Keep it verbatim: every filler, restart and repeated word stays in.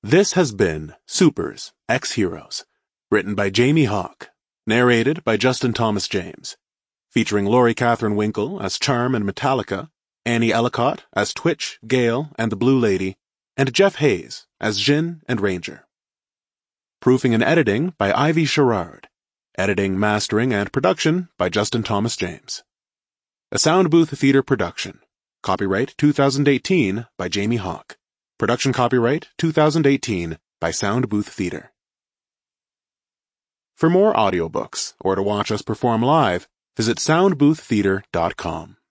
This has been Supers, Ex-Heroes, written by Jamie Hawk, narrated by Justin Thomas James, featuring Laurie Catherine Winkle as Charm and Metallica, Annie Ellicott as Twitch, Gale, and the Blue Lady, and Jeff Hayes as Jin and Ranger. Proofing and editing by Ivy Sherrard. Editing, mastering, and production by Justin Thomas James. A Sound Booth Theater production. Copyright two thousand eighteen by Jamie Hawk. Production copyright two thousand eighteen by Sound Booth Theater. For more audiobooks or to watch us perform live, visit sound booth theater dot com.